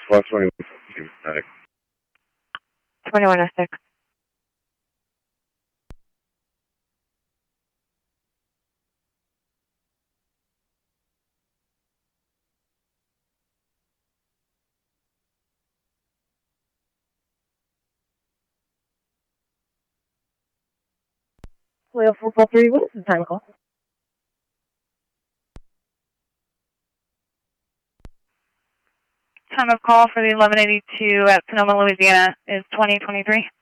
Fox 21. 2106. Leo 443, what is the time call? Time of call for the 1182 at Sonoma, Louisiana is 2023.